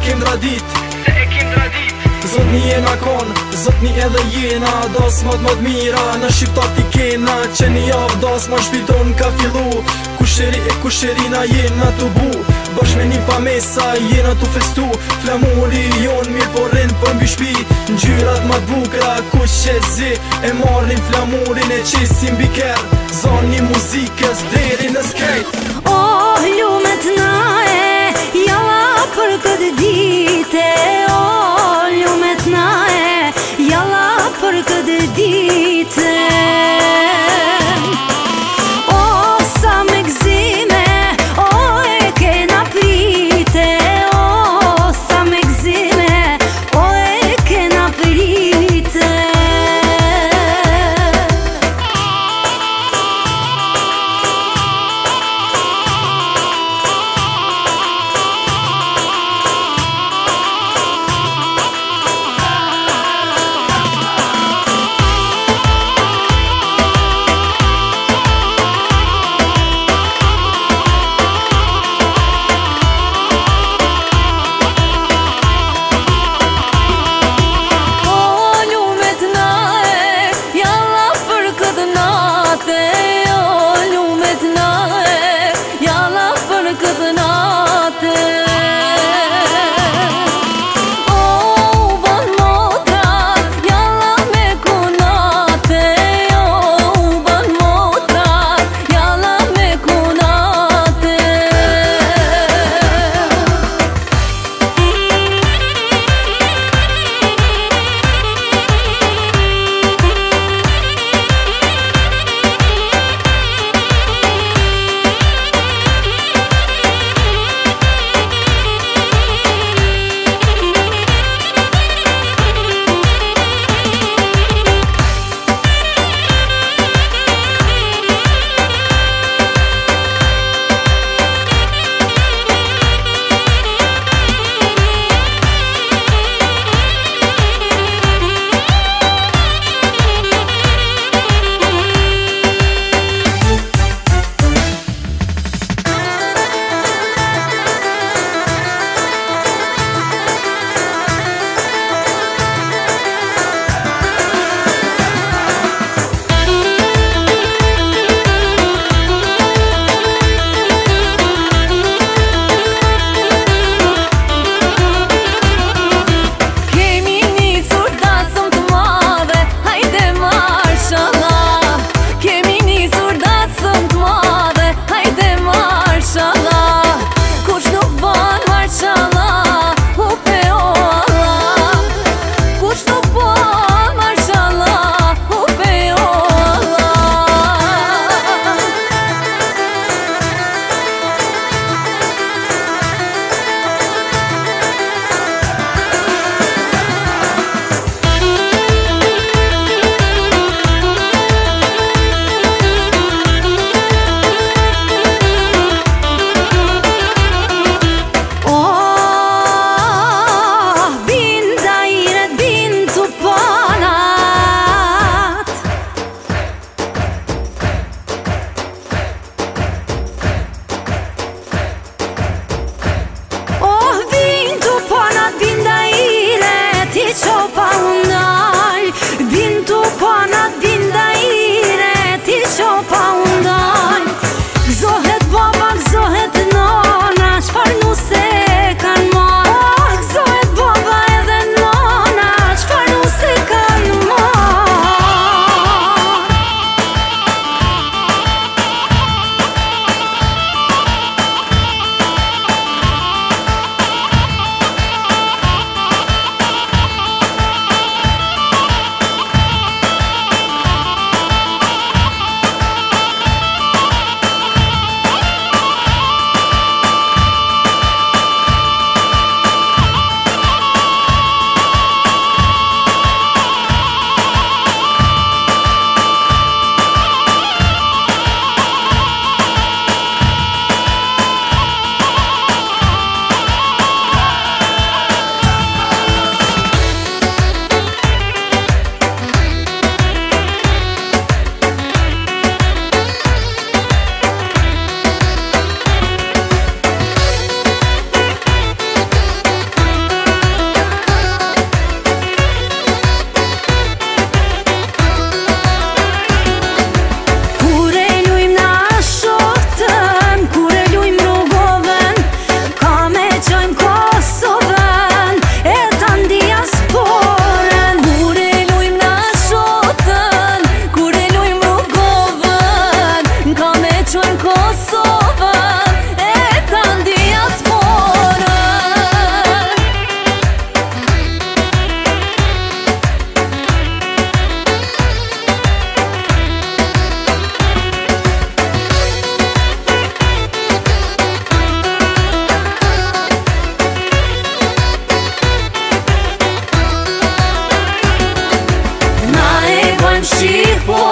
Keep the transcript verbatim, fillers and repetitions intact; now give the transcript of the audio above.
kem dradit, se e kem dradit. Zotni jena kon, zotni edhe jena, das mat mat mira, në shqiptar t'i kena. Që një javë das ma shpiton ka fillu, kusheri e kusherina jena t'u bu. Bash me një pamesa jena t'u festu, flamuri jon mirë po rrin për mbi shpi. Ngjyrat ma t'bukra kush që zi, e marrin flamurin e qesin biker. Zoni muzikës deri në skejt. Oh, lumet na e, jalla për këtë dite. Oh, lumet na e, jalla për këtë dite. Oh, sa me gzime, oh, e kena prite. Oh, sa me gzime, oh, e kena prite. më shih, po